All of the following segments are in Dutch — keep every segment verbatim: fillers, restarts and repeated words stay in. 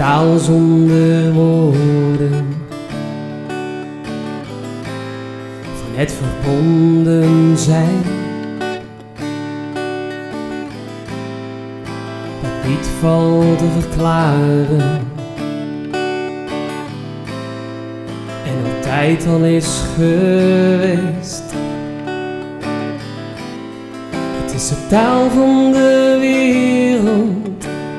taal zonder woorden, van het verbonden zijn, dat niet valt te verklaren en altijd al is geweest. Het is de taal van de wereld,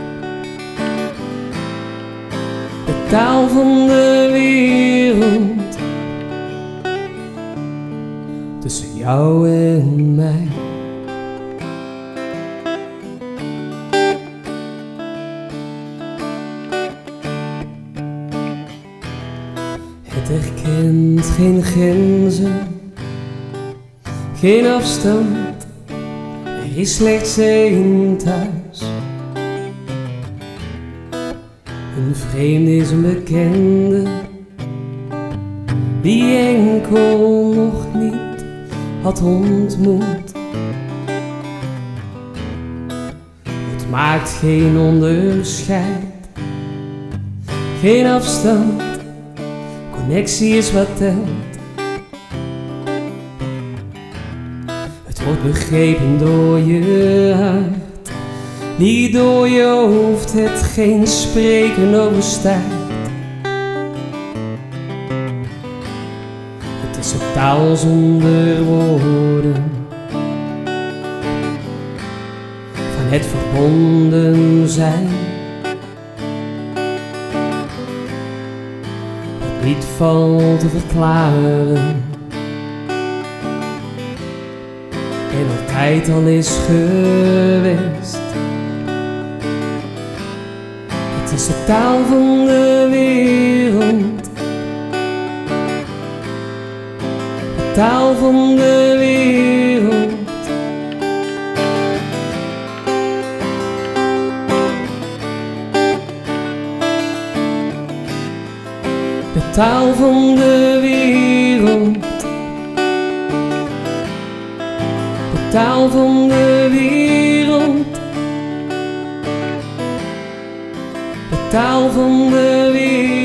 de taal van de wereld, tussen jou en mij. Het erkent geen grenzen, geen afstand, er is slechts één thuis. Een vreemde is een bekende, die enkel nog niet had ontmoet. Het maakt geen onderscheid, geen afstand, connectie is wat telt. Het wordt begrepen door je hart, niet door je hoofd, hetgeen spreken overstijgt. Het is een taal zonder woorden, van het verbonden zijn, dat niet valt te verklaren en altijd al is geweest. Het is de taal van de wereld, de taal van de wereld, de taal van de wereld, de taal van de wereld, de taal van de wereld.